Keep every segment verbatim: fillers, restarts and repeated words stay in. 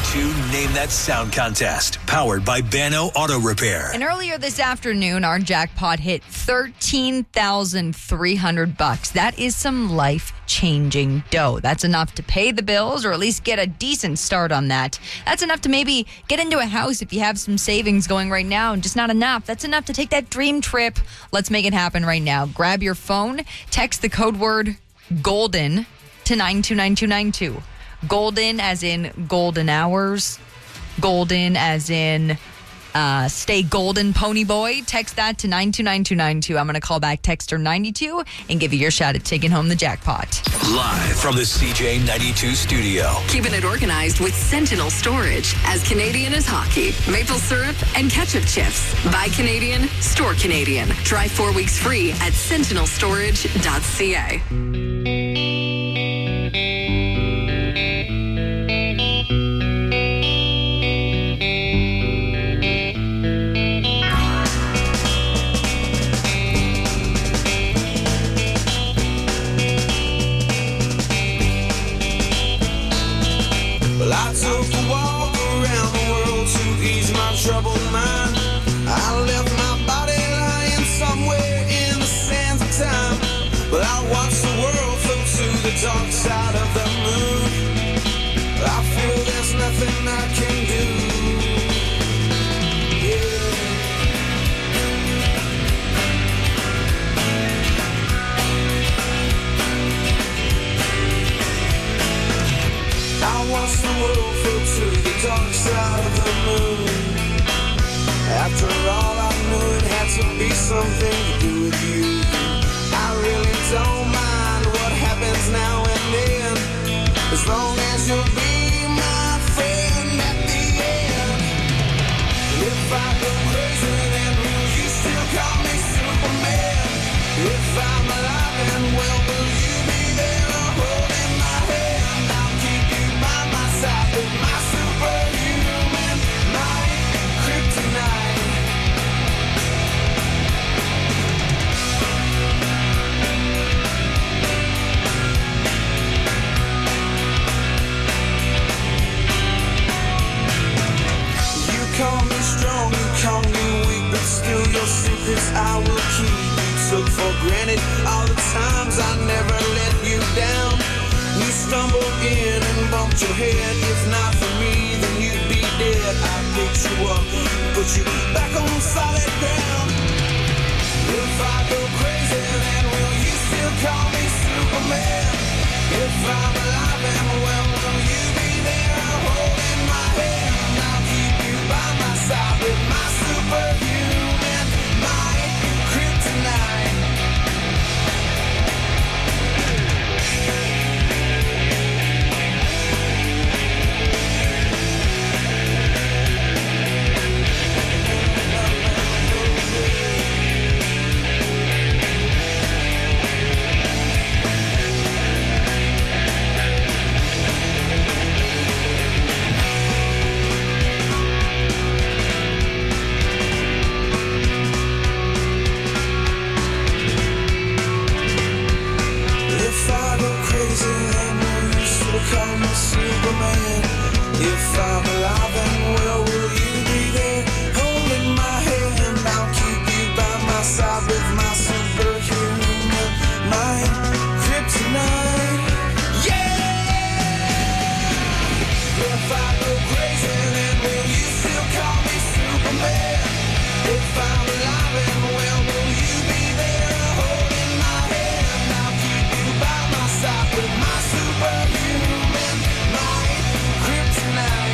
ninety-two Name That Sound Contest, powered by Bano Auto Repair. And earlier this afternoon, our jackpot hit thirteen thousand three hundred bucks. That is some life-changing dough. That's enough to pay the bills or at least get a decent start on that. That's enough to maybe get into a house if you have some savings going right now, and just not enough. That's enough to take that dream trip. Let's make it happen right now. Grab your phone, text the code word GOLDEN to nine two nine two nine two. Golden as in golden hours. Golden as in uh, stay golden, pony boy. Text that to nine two nine two nine two. I'm going to call back texter ninety-two and give you your shot at taking home the jackpot. Live from the C J ninety-two studio. Keeping it organized with Sentinel Storage. As Canadian as hockey, maple syrup, and ketchup chips. Buy Canadian, store Canadian. Try four weeks free at sentinel storage dot c a. I took a walk around the world to ease my troubled mind. I left my body lying somewhere in the sands of time. But I watched the world float to the dark side of the moon. I feel there's nothing I can do. Yeah. I watched the world float to the dark side of the moon. After all, I knew it had to be something to do with you. I really don't mind what happens now and then, as long as you'll be my friend at the end. If I go crazy, then will you still call me Superman? If I'm alive and well, will you be there holding my hand? I'll keep you by my side with my superhuman might, kryptonite. You call me strong, you call me weak, but still your secrets I will keep. You took for granted all the times I never let you down. You stumbled in and bumped your head. If not for me, then you'd be dead. I picked you up, put you back on solid ground. If I go crazy, then will you still call me Superman? If I'm alive and well, will you be there holding my hand? I'll keep you by my side with my superhuman might, kryptonite. If I go crazy, then will you still call me Superman? If I'm alive and well, will you be there holding my hand? I'll keep you by my side with my superhuman mind, kryptonite. Yeah! If I go crazy, then will you still call me Superman? If I'm alive and well, will you be there holding my hand? I'll keep you by my side with my superhuman might, kryptonite.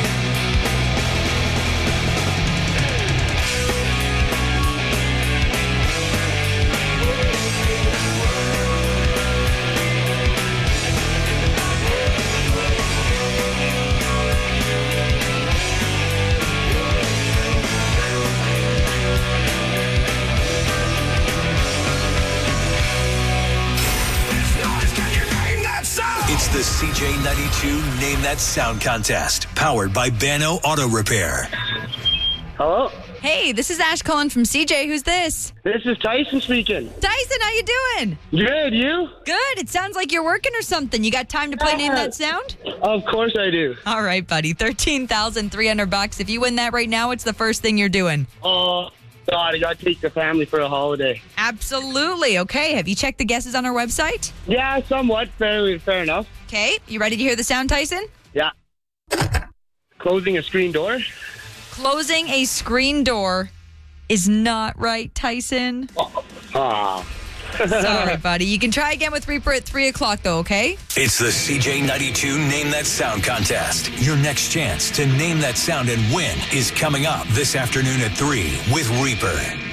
It's the C J ninety-two Name That Sound Contest, powered by Bano Auto Repair. Hello? Hey, this is Ash calling from C J. Who's this? This is Tyson speaking. Tyson, how you doing? Good, you? Good. It sounds like you're working or something. You got time to play Name That Sound? Of course I do. All right, buddy. thirteen thousand three hundred bucks. If you win that right now, it's the first thing you're doing. Oh, God, I got to take the family for a holiday. Absolutely. Okay. Have you checked the guesses on our website? Yeah, somewhat. Fairly, fair enough. Okay. You ready to hear the sound, Tyson? Yeah. Closing a screen door. Closing a screen door is not right, Tyson. Ah. Sorry, buddy. You can try again with Reaper at three o'clock, though, okay? It's the C J ninety-two Name That Sound contest. Your next chance to name that sound and win is coming up this afternoon at three with Reaper.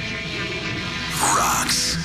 Rocks.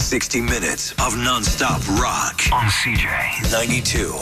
sixty minutes of nonstop rock on C J ninety-two.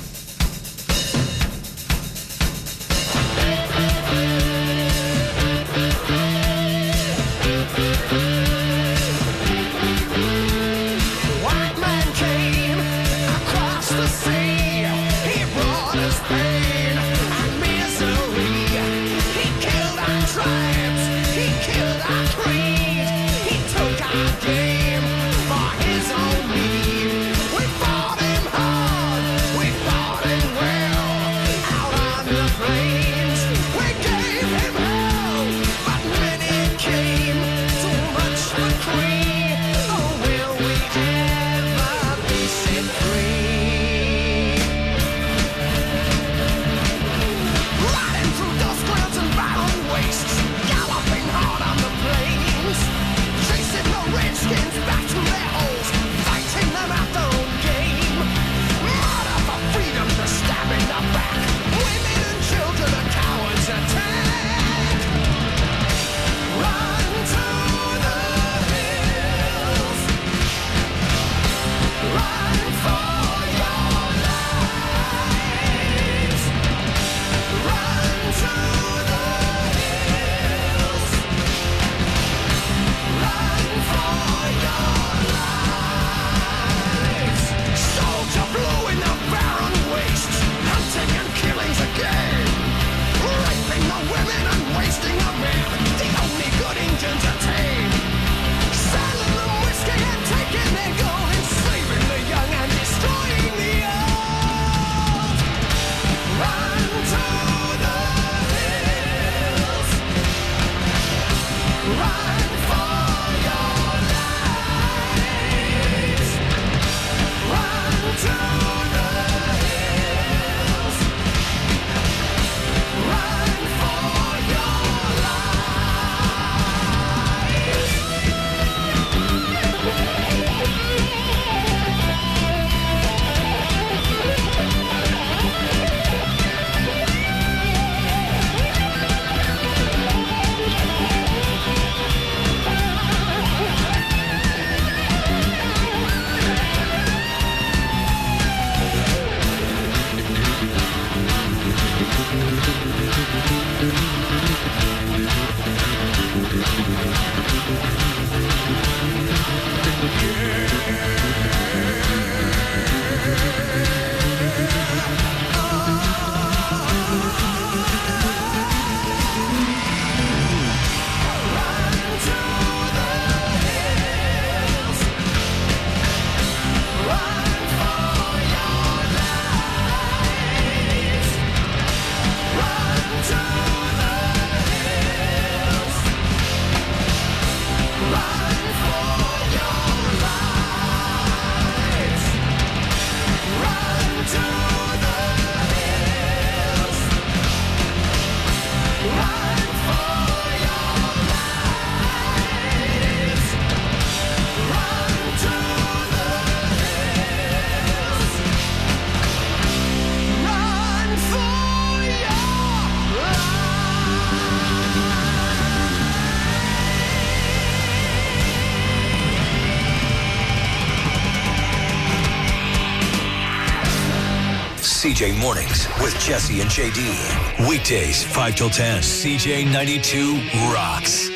C J Mornings with Jesse and J D. Weekdays, five till ten. C J ninety-two rocks.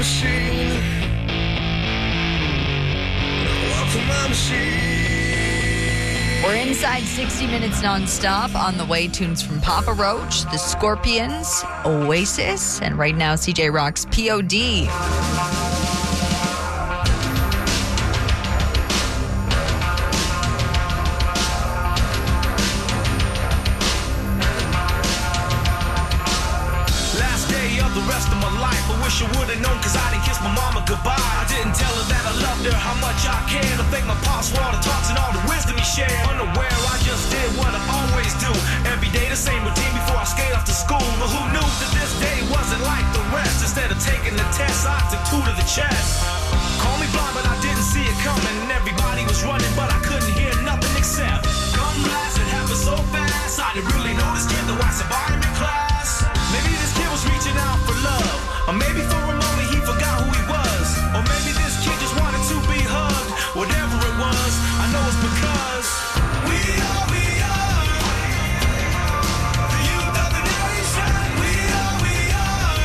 machine. Walk to my machine. We're inside sixty minutes nonstop. On the way, tunes from Papa Roach, The Scorpions, Oasis, and right now, C J Rock's P O D. I would've known cause I didn't kiss my mama goodbye. I didn't tell her that I loved her, how much I cared. I thank my pops for all the talks and all the wisdom he shared. Unaware, I just did what I always do. Every day the same routine before I skate off to school. But who knew that this day wasn't like the rest? Instead of taking the test, I took two to the chest. Call me blind, but I didn't see it coming. Everybody was running, but I couldn't hear nothing except gun blast. It happened so fast, I didn't really know this kid, though I survived in class. Maybe this kid was reaching out for love, or maybe for a moment he forgot who he was. Or maybe this kid just wanted to be hugged. Whatever it was, I know it's because we are, we are the youth of the nation. We are, we are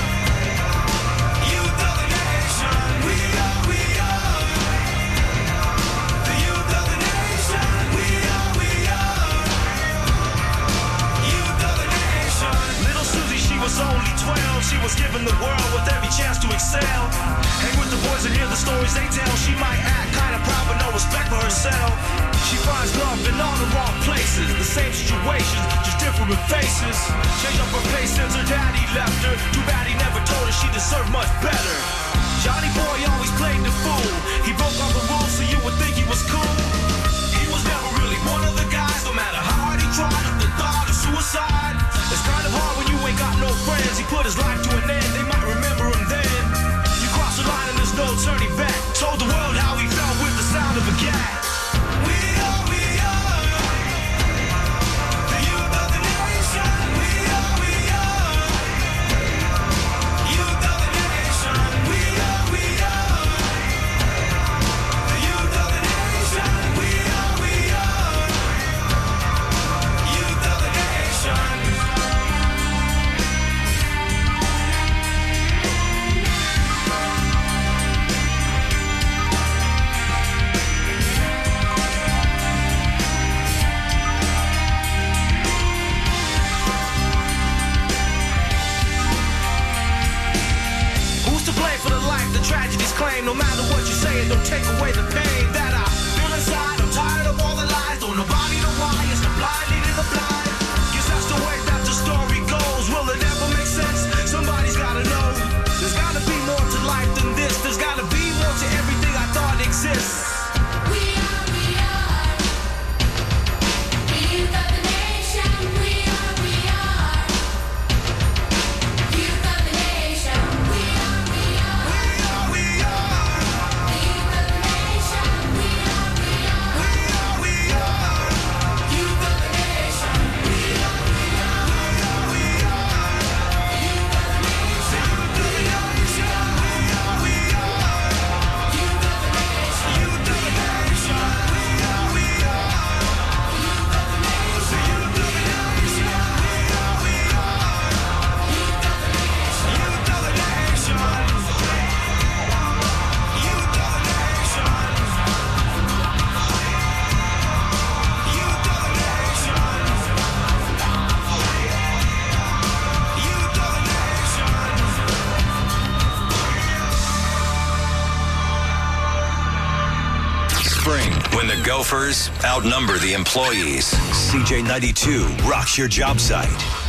youth of the nation. We are, we are the youth of the nation. We are, we are youth of the nation. Little Susie, she was only twelve. She was given the world with every chance to excel. Hang with the boys and hear the stories they tell. She might act kind of proud but no respect for herself. She finds love in all the wrong places. The same situations, just different faces. Changed up her pace since her daddy left her. Too bad he never told her she deserved much better. Johnny Boy always played the fool. He broke all the rules so you would think he was cool. He was never really one of the guys. No matter how hard he tried, the thought of suicide. It's kind of hard when you ain't got no friends. He put his life to an end, they might remember him then. You cross the line and there's no turning back. Told the world how he felt with the sound of a gat. We are, we are the youth of the nation. We are, we are youth of the nation. We are, we are the youth of the nation. We are, we are youth of the nation. Tragedies claim, no matter what you say, it don't take away the pain that I feel inside. I'm tired of all the lies, don't nobody know why. It's the blind leading the blind. Guess that's the way that the story goes. Will it ever make sense? Somebody's gotta know. There's gotta be more to life than this. There's gotta be more to everything I thought exists. We are, we are the youth of the nation. We are, we are youth of the nation. We are, we are We are, the youth of the nation. We are, we are we are, youth of the nation. We are, we are we are, the youth of the nation. we are, we are, Youth of the nation. youth of the nation. We are, we are, Youth of the nation. youth of the nation. We are, we are, Youth of the nation. youth of the nation. Youth of the nation. Youth of the nation. Youth of the nation. Spring, when the Gophers outnumber the employees. C J ninety-two rocks your job site.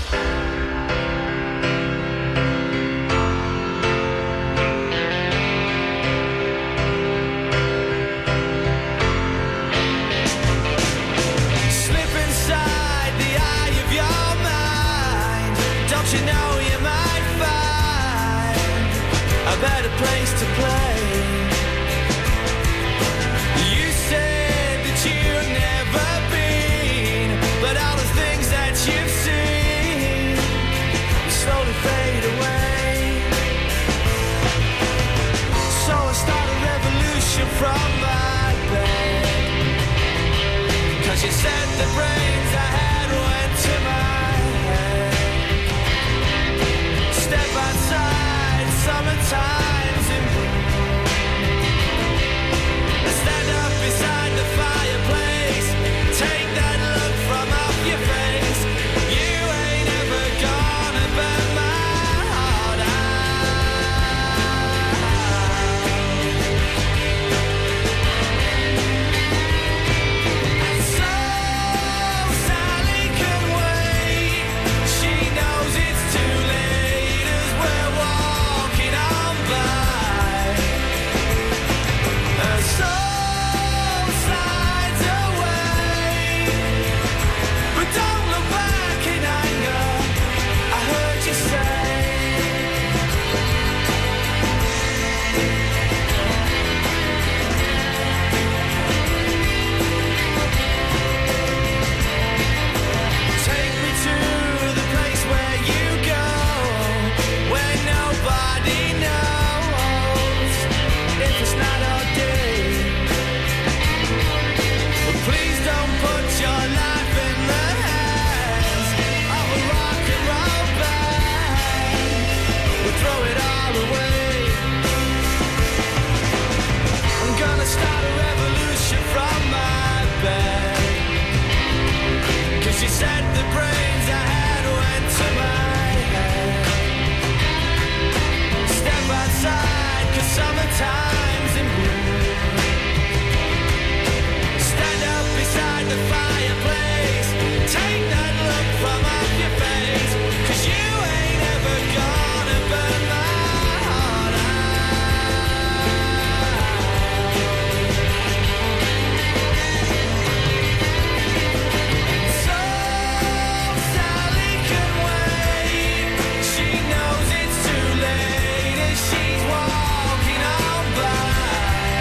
Slip inside the eye of your mind. Don't you know you might find a better place to play? You said that you've never been, but all the things that you've seen slowly fade away. So I start a revolution from my bed. Cause you said the brains I had went to my head. Step outside, summertime. the way. I'm gonna start a revolution from my bed. Cause she said the brains I had went to my head. Step outside, cause summertime's in bloom. Stand up beside the fireplace. Take that look from off your face. Cause you ain't ever gonna burn my heart out. So Sally can wait. She knows it's too late as she's walking on by.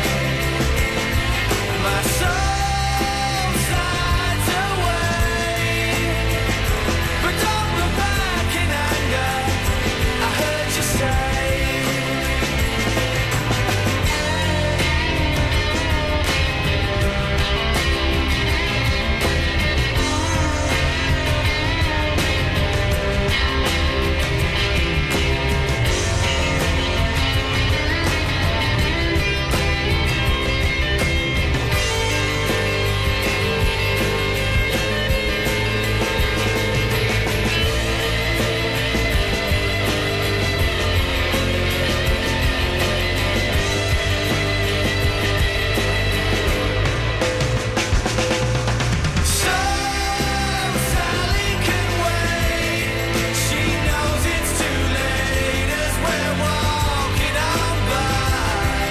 My soul slides away, but don't look back in anger. I heard you say. So Sally can wait. She knows it's too late as we're walking on by.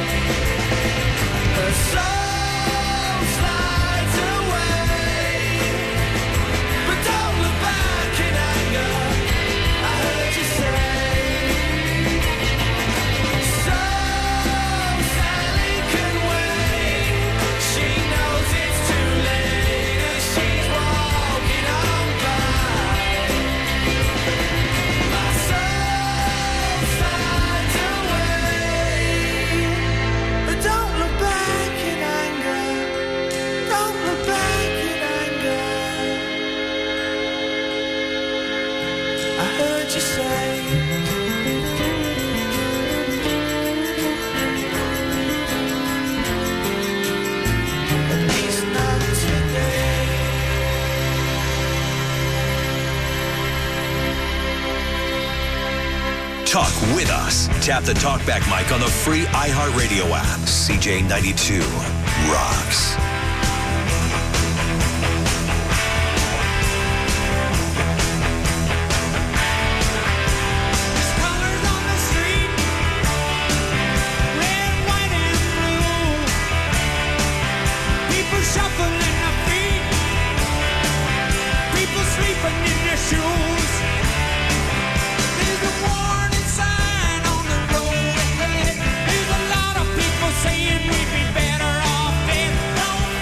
Her soul slides away, but don't look back in anger. I heard you say. So Sally can wait. She knows it's too late as she's walking on by. My soul slides away, but don't look back in anger. Don't look back in anger. I heard you say. At least not today. Talk with us. Tap the talkback mic on the free iHeartRadio app. C J ninety-two rocks. There's colors on the street, red, white, and blue. People shuffling their feet, people sleeping in their shoes. There's a warning sign on the road ahead. There's a lot of people saying we'd be better off dead. Don't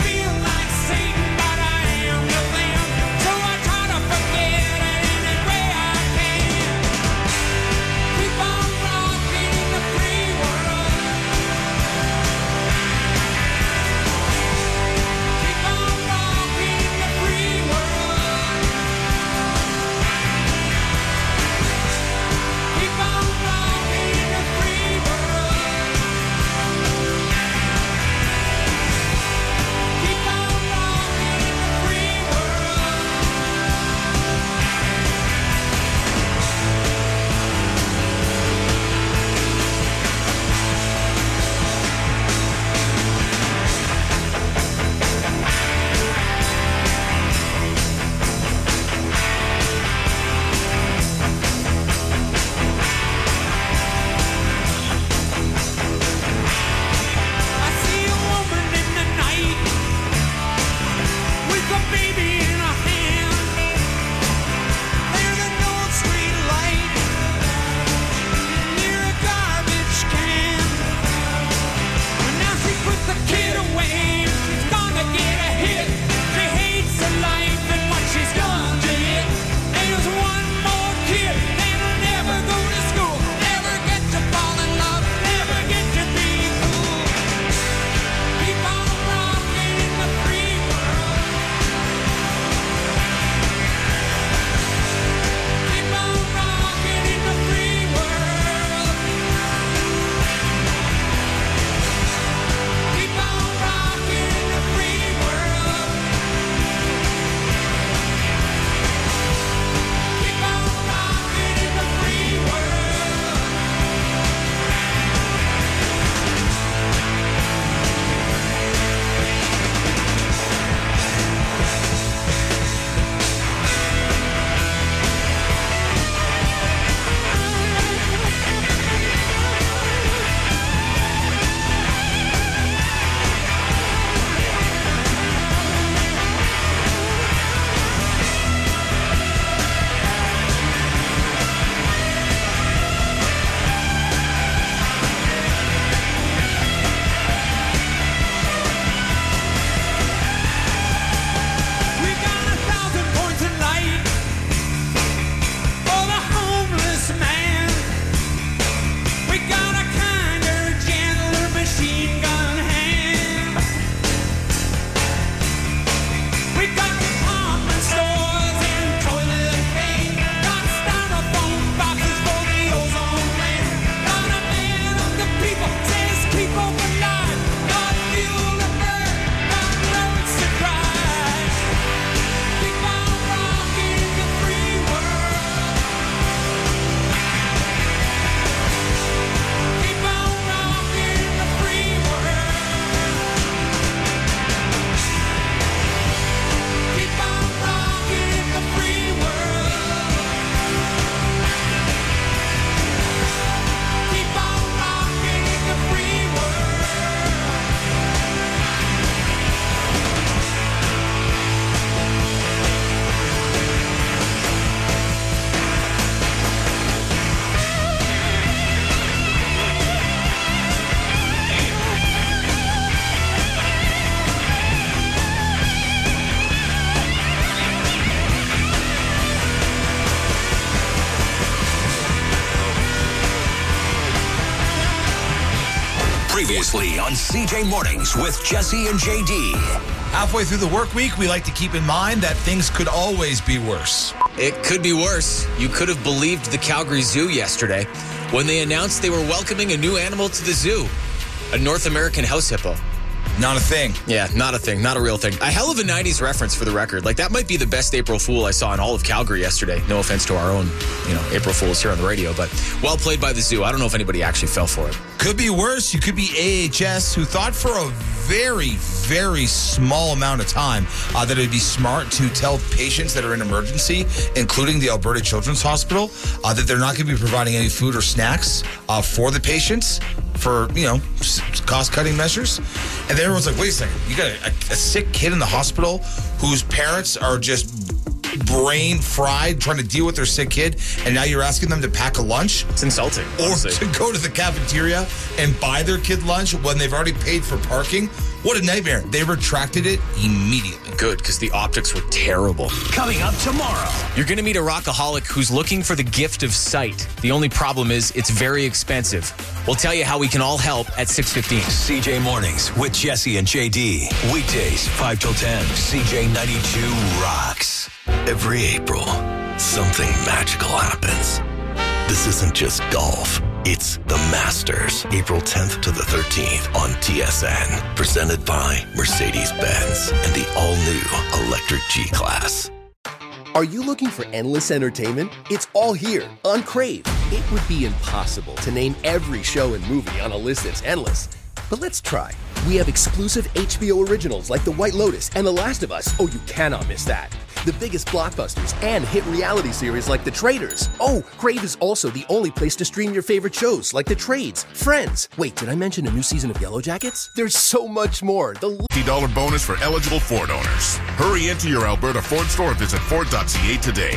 Previously on C J Mornings with Jesse and J D. Halfway through the work week, we like to keep in mind that things could always be worse. It could be worse. You could have believed the Calgary Zoo yesterday when they announced they were welcoming a new animal to the zoo, a North American house hippo. Not a thing. Yeah, not a thing. Not a real thing. A hell of a nineties reference for the record. Like, that might be the best April Fool I saw in all of Calgary yesterday. No offense to our own, you know, April Fools here on the radio, but well played by the zoo. I don't know if anybody actually fell for it. Could be worse. You could be A H S, who thought for a very, very small amount of time uh, that it would be smart to tell patients that are in emergency, including the Alberta Children's Hospital, uh, that they're not going to be providing any food or snacks uh, for the patients for, you know, cost-cutting measures. And then everyone's like, wait a second, you got a, a sick kid in the hospital whose parents are just brain fried trying to deal with their sick kid, and now you're asking them to pack a lunch? It's insulting. Or honestly. to go to the cafeteria and buy their kid lunch when they've already paid for parking? What a nightmare. They retracted it immediately. Good, because the optics were terrible. Coming up tomorrow. You're going to meet a rockaholic who's looking for the gift of sight. The only problem is it's very expensive. We'll tell you how we can all help at six fifteen. C J Mornings with Jesse and J D. Weekdays, five till ten. C J ninety-two rocks. Every April, something magical happens. This isn't just golf. It's the Masters, April tenth to the thirteenth on T S N. Presented by Mercedes-Benz and the all-new electric G-Class. Are you looking for endless entertainment? It's all here on Crave. It would be impossible to name every show and movie on a list that's endless. But let's try. We have exclusive H B O originals like The White Lotus and The Last of Us. Oh, you cannot miss that. The biggest blockbusters and hit reality series like The Traitors. Oh, Crave is also the only place to stream your favorite shows like The Trades, Friends. Wait, did I mention a new season of Yellow Jackets? There's so much more. The fifty dollars bonus for eligible Ford owners. Hurry into your Alberta Ford store or visit Ford dot C A today.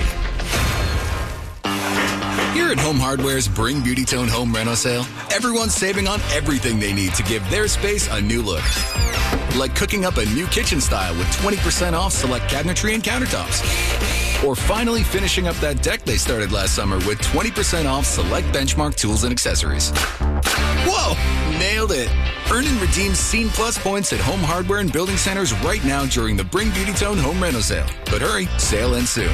Here at Home Hardware's Bring Beauty Tone Home Reno sale, everyone's saving on everything they need to give their space a new look. Like cooking up a new kitchen style with twenty percent off select cabinetry and countertops. Or finally finishing up that deck they started last summer with twenty percent off select Benchmark tools and accessories. Whoa! Nailed it! Earn and redeem Scene Plus points at Home Hardware and Building Centers right now during the Bring Beauty Tone Home Reno sale. But hurry, sale ends soon.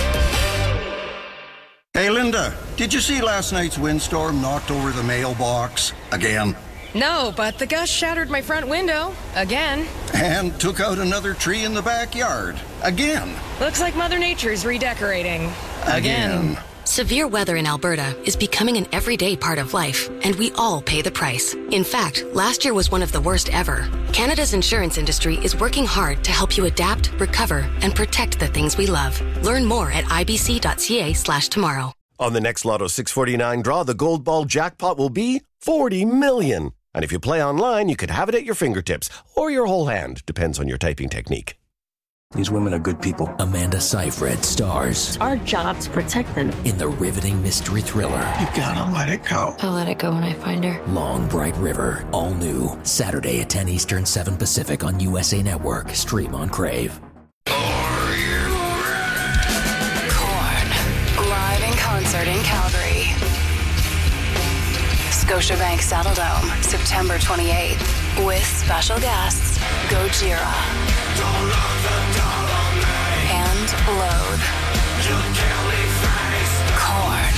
Hey, Linda, did you see last night's windstorm knocked over the mailbox again? No, but the gust shattered my front window again. And took out another tree in the backyard again. Looks like Mother Nature's redecorating again. Again. Severe weather in Alberta is becoming an everyday part of life, and we all pay the price. In fact, last year was one of the worst ever. Canada's insurance industry is working hard to help you adapt, recover, and protect the things we love. Learn more at ibc.ca slash tomorrow. On the next Lotto six forty-nine draw, the gold ball jackpot will be forty million. And if you play online, you could have it at your fingertips or your whole hand. Depends on your typing technique. These women are good people. Amanda Seyfried stars. It's our job to protect them. In the riveting mystery thriller. You gotta let it go. I'll let it go when I find her. Long Bright River. All new. Saturday at ten Eastern, seven Pacific on U S A Network. Stream on Crave. Korn. Live in concert in Calgary. Scotiabank Saddledome, September twenty-eighth. With special guests, Gojira. And Load. Korn.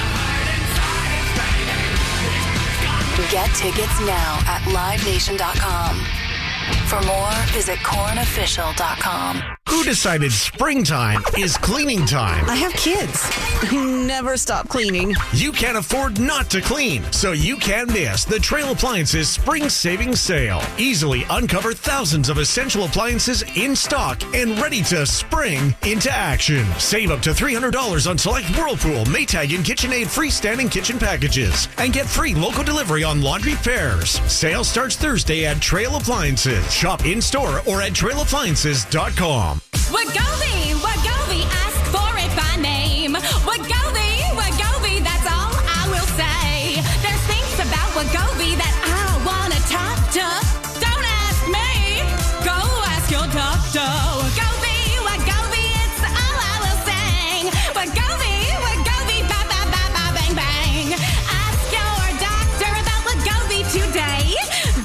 Get tickets now at live nation dot com. For more, visit corn official dot com. Who decided springtime is cleaning time? I have kids who never stop cleaning. You can't afford not to clean, so you can't miss the Trail Appliances Spring Savings Sale. Easily uncover thousands of essential appliances in stock and ready to spring into action. Save up to three hundred dollars on select Whirlpool, Maytag, and KitchenAid freestanding kitchen packages. And get free local delivery on laundry pairs. Sale starts Thursday at Trail Appliances. Shop in-store or at trail appliances dot com. Wegovy, Wegovy, ask for it by name. Wegovy, Wegovy, that's all I will say. There's things about Wegovy that I want to talk to. Don't ask me, go ask your doctor. Wegovy, Wegovy, it's all I will sing. Wegovy, Wegovy, ba ba ba ba bang bang. Ask your doctor about Wegovy today.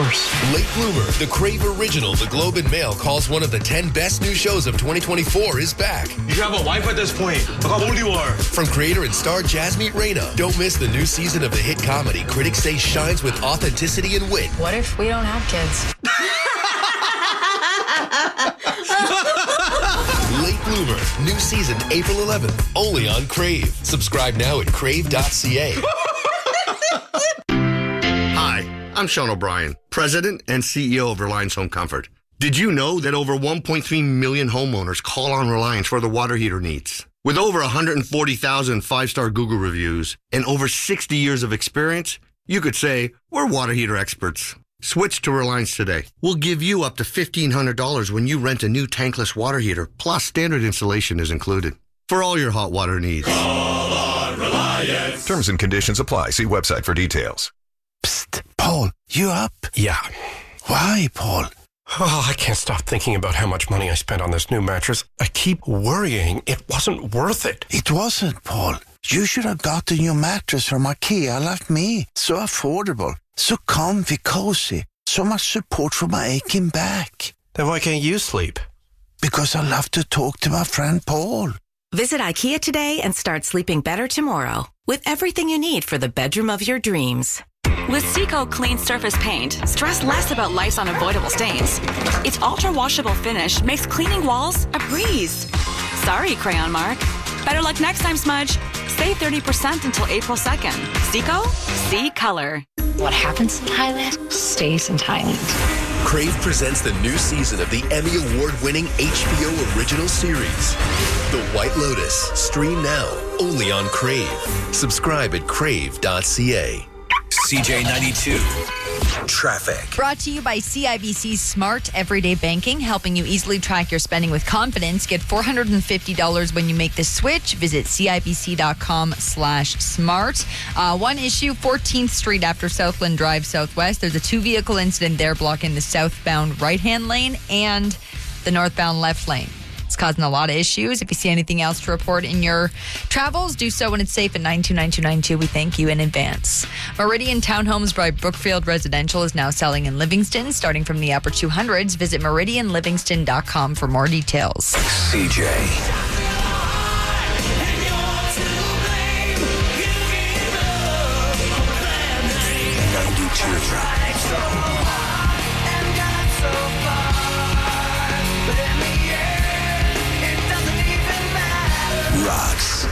course. Late Bloomer, the Crave original the Globe and Mail calls one of the ten best new shows of twenty twenty-four is back. You have a wife at this point. Look how old you are. From creator and star Jasmine Reyna. Don't miss the new season of the hit comedy critics say shines with authenticity and wit. What if we don't have kids? Late Bloomer, new season April eleventh, only on Crave. Subscribe now at crave dot c a. Hi, I'm Sean O'Brien, President and C E O of Reliance Home Comfort. Did you know that over one point three million homeowners call on Reliance for their water heater needs? With over one hundred forty thousand five-star Google reviews and over sixty years of experience, you could say we're water heater experts. Switch to Reliance today. We'll give you up to fifteen hundred dollars when you rent a new tankless water heater, plus standard installation is included. For all your hot water needs. Call on Reliance. Terms and conditions apply. See website for details. Psst, Paul, you up? Yeah. Why, Paul? Oh, I can't stop thinking about how much money I spent on this new mattress. I keep worrying it wasn't worth it. It wasn't, Paul. You should have got a new mattress from IKEA like me. So affordable, so comfy, cozy, so much support for my aching back. Then why can't you sleep? Because I love to talk to my friend Paul. Visit IKEA today and start sleeping better tomorrow with everything you need for the bedroom of your dreams. With Seco Clean Surface Paint, stress less about life's unavoidable stains. Its ultra-washable finish makes cleaning walls a breeze. Sorry, Crayon Mark. Better luck next time, Smudge. Save thirty percent until April second. Seco? See color. What happens in Thailand stays in Thailand. Crave presents the new season of the Emmy Award-winning H B O original series, The White Lotus. Stream now, only on Crave. Subscribe at crave dot c a. C J ninety-two. Traffic. Brought to you by C I B C Smart Everyday Banking, helping you easily track your spending with confidence. Get four hundred fifty dollars when you make the switch. Visit cibc.com slash smart. Uh, one issue, fourteenth Street after Southland Drive Southwest. There's a two-vehicle incident there blocking the southbound right-hand lane and the northbound left lane. It's causing a lot of issues. If you see anything else to report in your travels, do so when it's safe at nine two nine two nine two. We thank you in advance. Meridian Townhomes by Brookfield Residential is now selling in Livingston, starting from the upper two hundreds. Visit meridian livingston dot com for more details. C J. ninety-two. Rocks.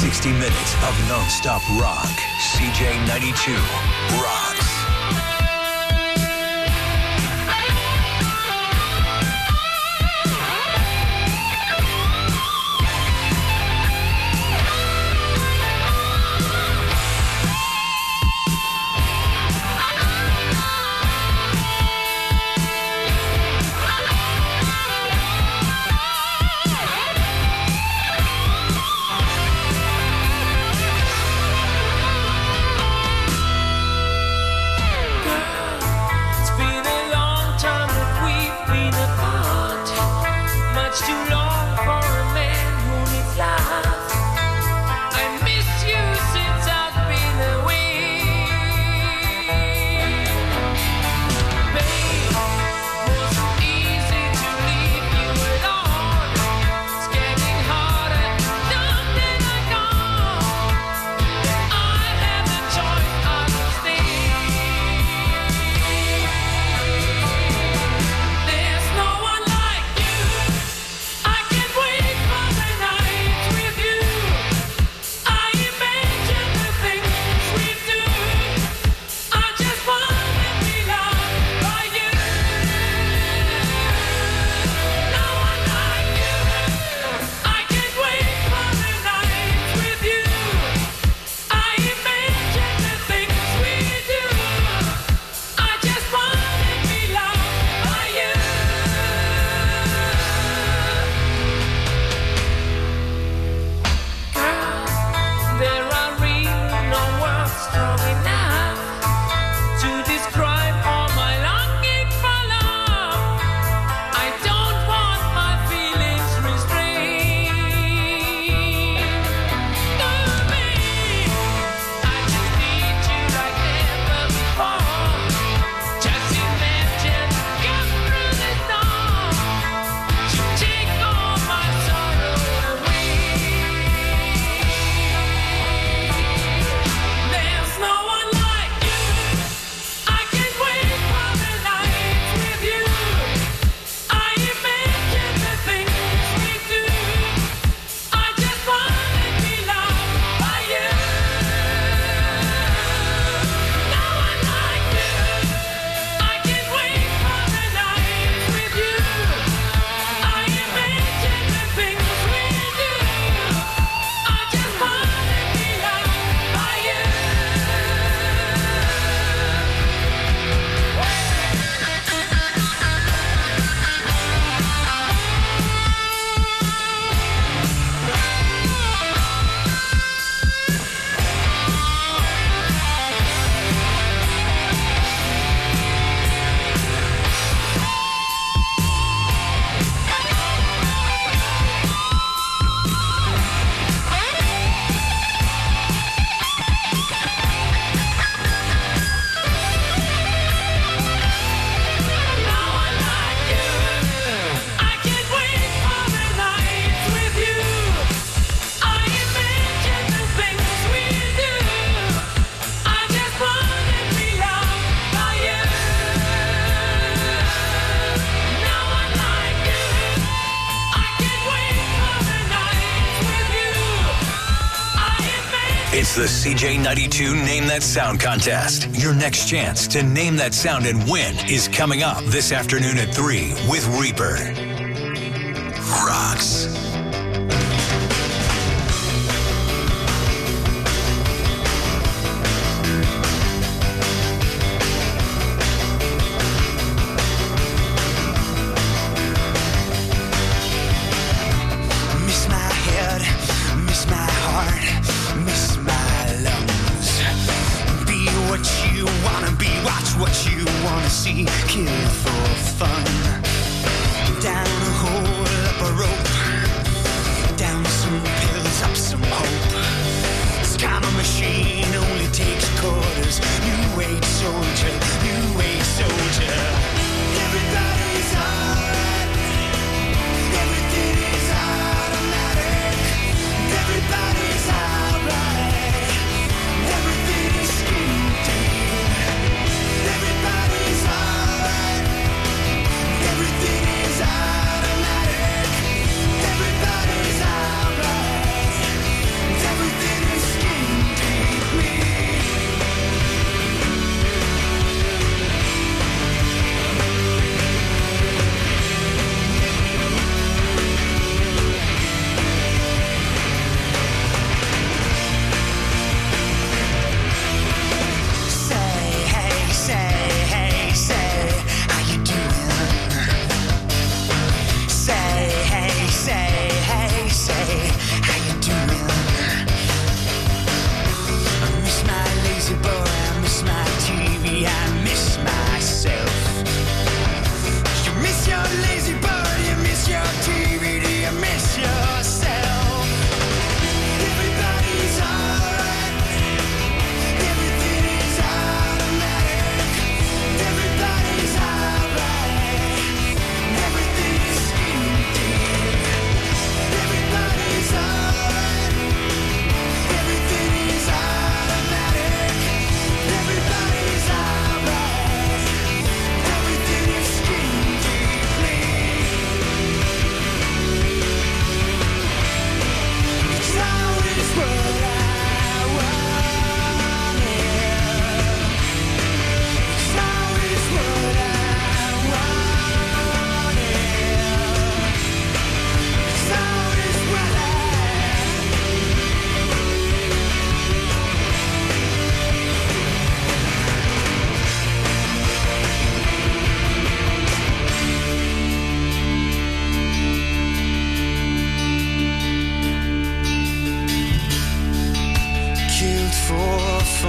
sixty minutes of non-stop rock. C J ninety-two rocks. It's the C J ninety-two Name That Sound contest. Your next chance to name that sound and win is coming up this afternoon at three with Reaper. Rocks. Miss my head, miss my heart, miss my lungs. Be what you wanna be, watch what you wanna see, kill for fun. Down a hole, up a rope,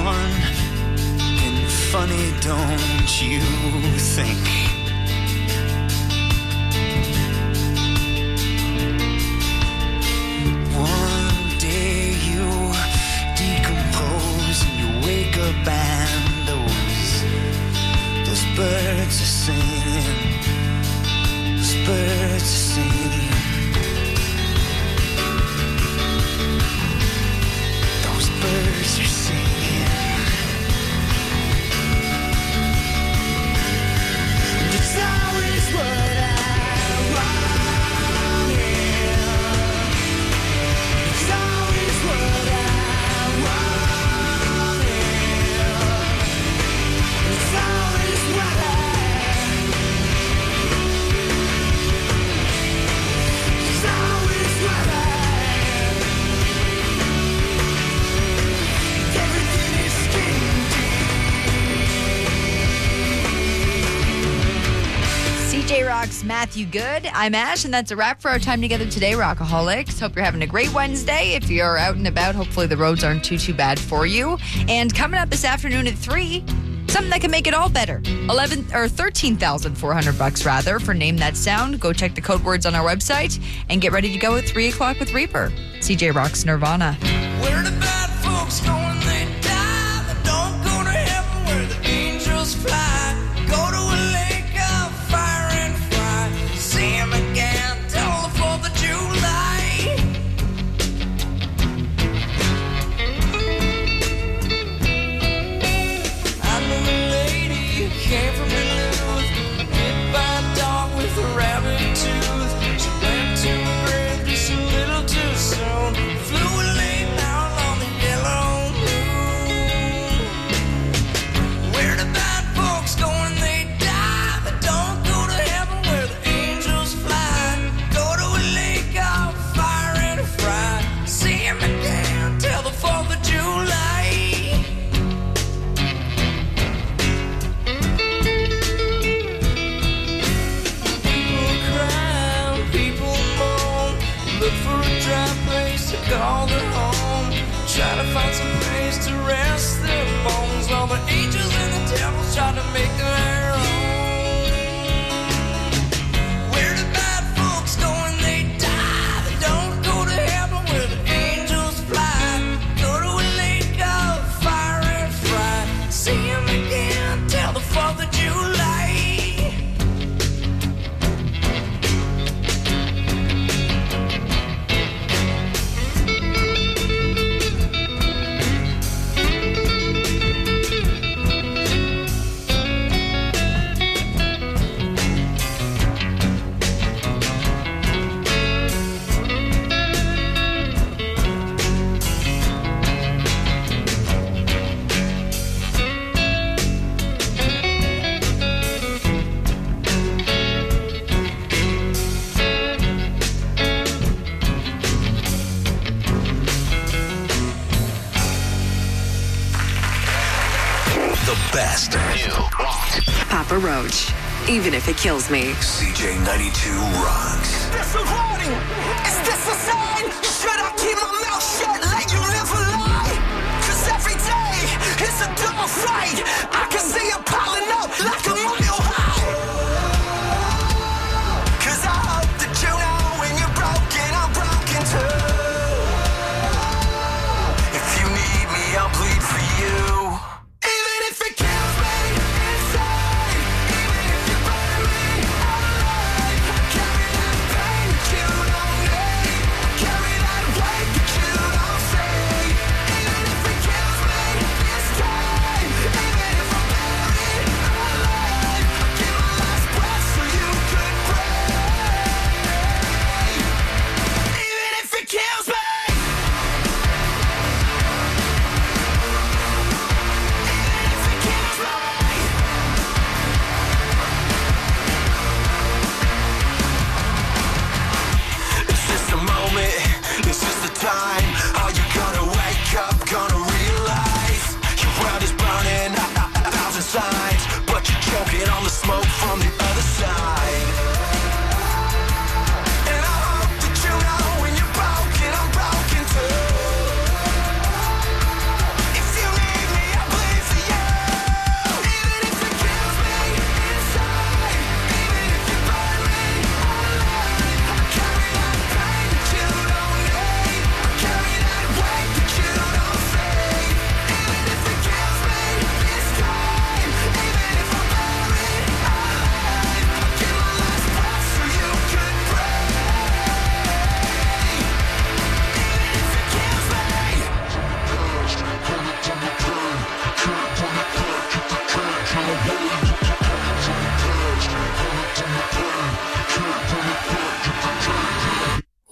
fun and funny, don't you think? One day you decompose and you wake up and those those birds are singing, those birds are singing. Those birds are singing. It's always what I wanted. It's always what I wanted. It's always what I. It's always what I. Everything is skin C J Rock's Matthew Good. I'm Ash, and that's a wrap for our time together today, Rockaholics. Hope you're having a great Wednesday. If you're out and about, hopefully the roads aren't too, too bad for you. And coming up this afternoon at three, something that can make it all better. Eleven or thirteen thousand four hundred bucks rather for Name That Sound. Go check the code words on our website and get ready to go at three o'clock with Reaper. C J Rock's Nirvana. Where the bad folks going, they die. They don't go to heaven where the angels fly. Go to a lake of fire and fry. See him again till the fourth of July. I knew a lady who came from Duluth, hit by a dog with a rabbit tooth. She went to a grave just a little too soon. Flew a late down on the yellow moon. Where the bad folks go when they die, they don't go to heaven where the angels fly. Go to a lake of fire and fry. See him again till the fourth of July. People cry, people moan, look for a dry place to call their home. Try to find some place to rest their bones. All the angels and the devils try to make their own. Where the bad folks go when they die, they don't go to heaven where the angels fly. Go to a lake of fire and fry. See him again till the fourth of July. The best new rock. Papa Roach, even if it kills me. C J ninety-two rocks. This a warning? Is this a sign? Should I keep my mouth shut, let you live a lie? Cause every day it's a dog fight. I can see it piling up like a mile high. Cause I hope that you know when you're broken, I'm broken too. If you need me, I'll bleed for you. Even if it kills me inside, even if you burn me alive, I carry that pain, you don't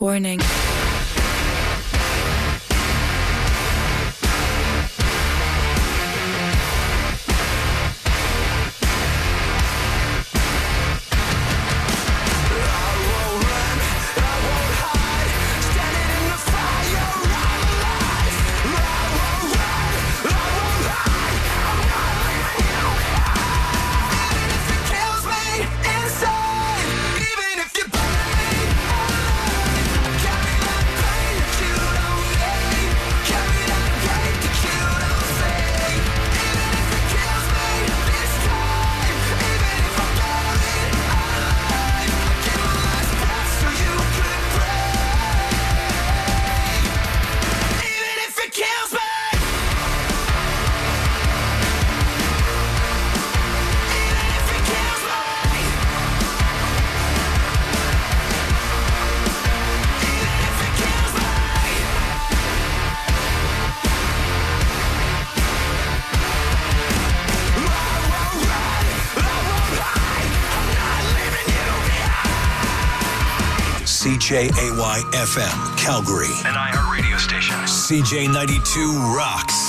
Warning. C J A Y F M, Calgary. An iHeart radio station. C J ninety-two rocks.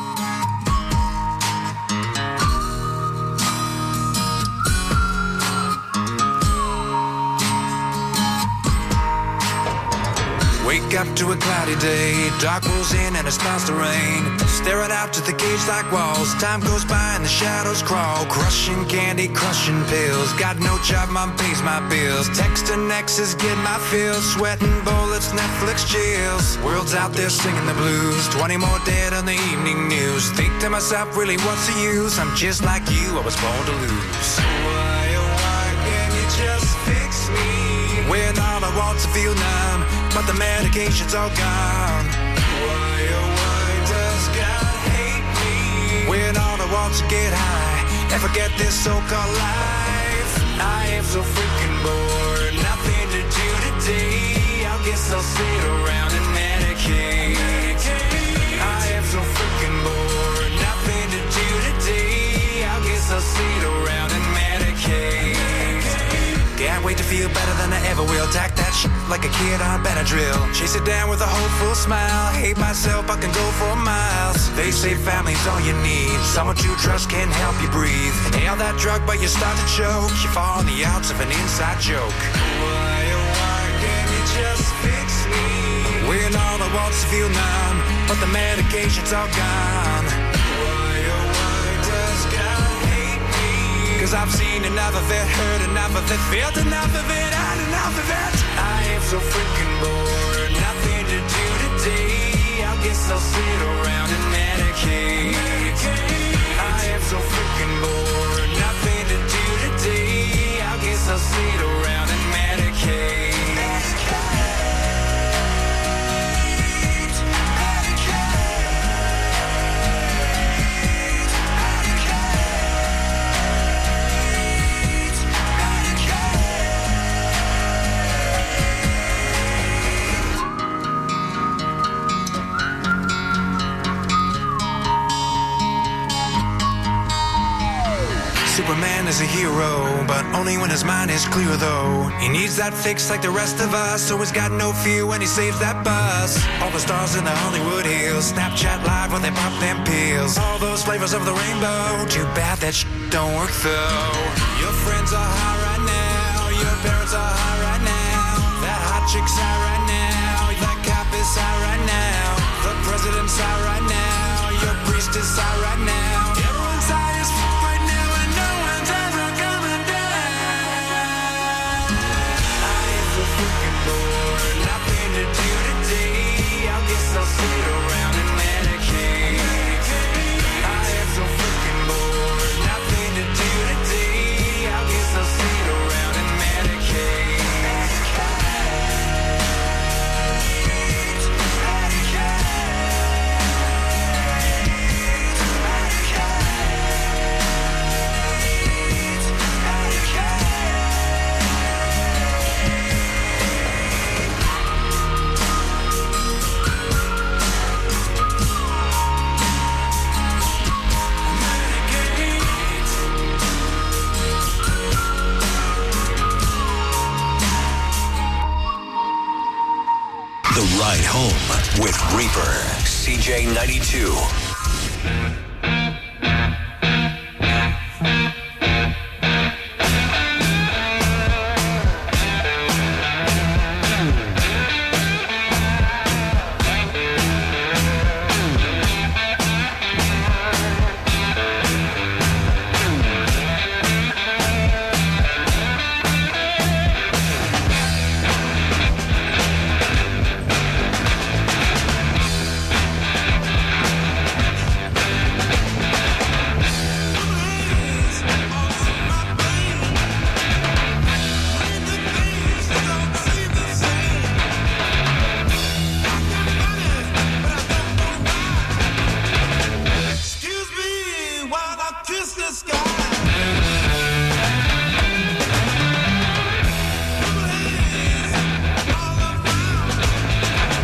Wake up to a cloudy day, dark rolls in and it starts to rain. Staring out to the cage like walls, time goes by and the shadows crawl. Crushing candy, crushing pills, got no job, mom pays my bills. Texting exes, get my fills, sweating bullets, Netflix chills. World's out there singing the blues, twenty more dead on the evening news. Think to myself, really what's the use? I'm just like you, I was born to lose. Why, oh why can't you just fix me? When all I want's to feel numb, but the medication's all gone. Why, oh why does God hate me? When all I want's to get high and forget this so-called life. I am so freaking bored, nothing to do today. I guess I'll sit around and medicate. I am so freaking bored, nothing to do today. I guess I'll sit around and medicate. Can't wait to feel better than I ever will. Tack that shit like a kid on Benadryl. Chase it down with a hopeful smile. Hate myself, I can go for miles. They say family's all you need. Someone to trust can help you breathe. Inhale that drug, but you start to choke. You fall on the outs of an inside joke. Why, oh why can't you just fix me? When all I want's to feel numb, but the medication's all gone. Why, oh why does God hate me? Cause I've seen enough of it, heard enough of it, felt enough of it, had enough of it. I am so freaking bored, nothing to do today. I guess I'll sit around and medicate. I am so freaking bored, nothing to do today. I guess I'll sit around and medicate. Superman is a hero, but only when his mind is clear though. He needs that fix like the rest of us, so he's got no fear when he saves that bus. All the stars in the Hollywood Hills, Snapchat live when they pop them pills. All those flavors of the rainbow, too bad that shit don't work though. Your friends are high right now, your parents are high right now. That hot chick's high right now, that cop is high right now. The president's high right now, your priest is high right now. Everyone's high as f*** right now and no one's ever coming down. I am so freaking bored, nothing to do today. I guess I'll sit around and medicate. I am so freaking bored, nothing to do today. I guess I'll sit around and medicate. The Ride Home with Reaper. C J ninety-two.